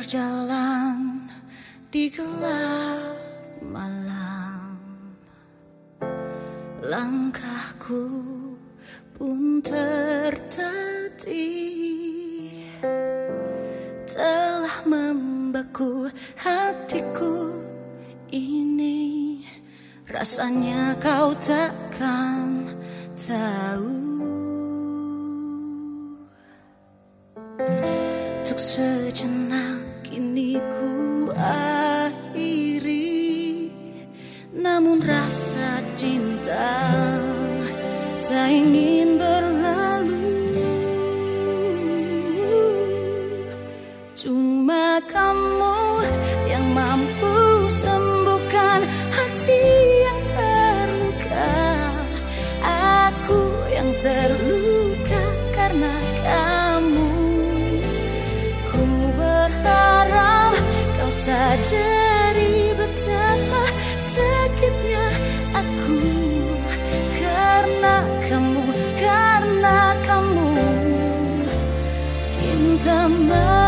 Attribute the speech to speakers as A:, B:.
A: berjalan di gelap malam, langkahku pun tertatih, telah membeku hatiku ini. Rasanya kau takkan tahu. Untuk sejenak kini ku akhiri, namun rasa cinta tak ingin berlalu. Cuma kamu yang mampu sembuhkan hati yang terluka. Aku yang terluka karena kamu. Ku berharap kau sadari betapa sakitnya aku karena kamu, cinta